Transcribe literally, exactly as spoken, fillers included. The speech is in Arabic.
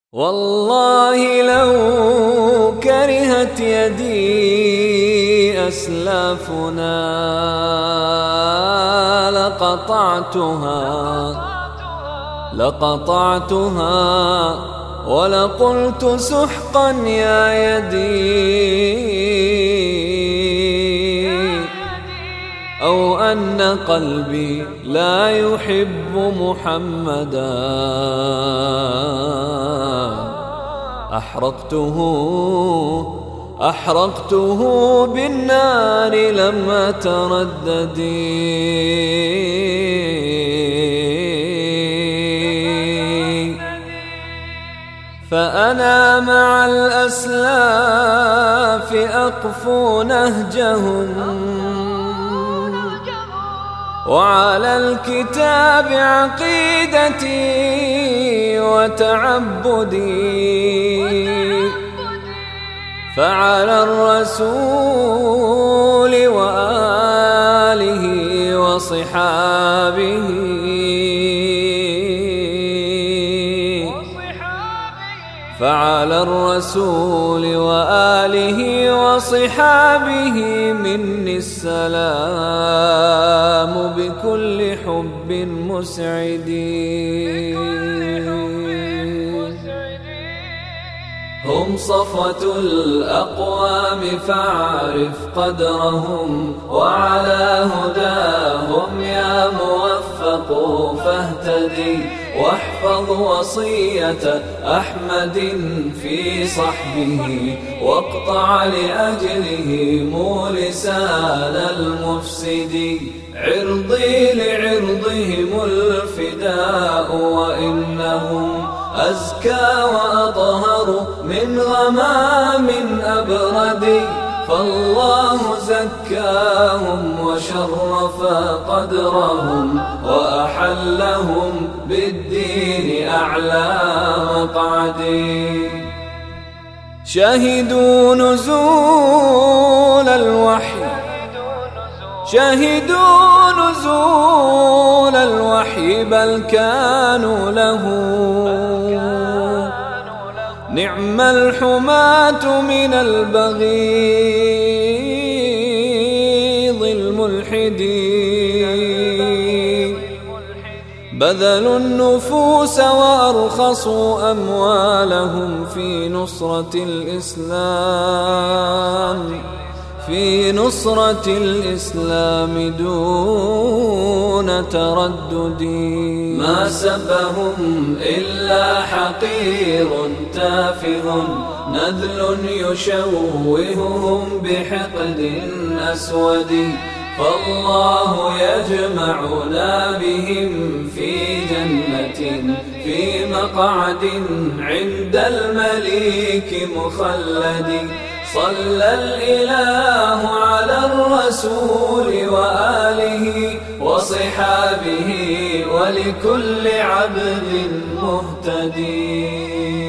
والله لو كرهت يدي أسلافنا لقطعتها لقطعتها ولقلت سحقا يا يدي، أو أن قلبي لا يحب محمدا أحرقته أحرقته بالنار لم أتردد، فأنا مع الأسلاف أقفو نهجهم، وعلى الكتاب عقيدتي وتعبدي، فعلى الرسول وآله وصحابه فعلى الرسول وآله وصحابه مني السلام بكل حب مسعد. هم صفوة الأقوام فاعرف قدرهم، وعلى هداهم يا موفق فاهتدي، واحفظ وصية أحمد في صحبه، واقطع لأجلهم لسان المفسد. عرضي لعرضهم الفداء، وإنهم أزكى وأطهر من غمام أبرد، فالله زكاهم وشرف قدرهم، وأحلهم بالدين أعلى مقعد. شهدوا نزول الوحي شهدوا نزول الوحي بل كانوا له نعم الحماة من البغيض الملحدين، بذلوا النفوس وأرخصوا أموالهم في نصرة الإسلام في نصرة الإسلام دون تردد. ما سبهم إلا حقير تافه، نذل يشوههم بحقد أسود، فالله يجمعنا بهم في جنة في مقعد عند المليك مخلد. صلى الإله على الرسول وآله وصحابه ولكل عبد مهتدي.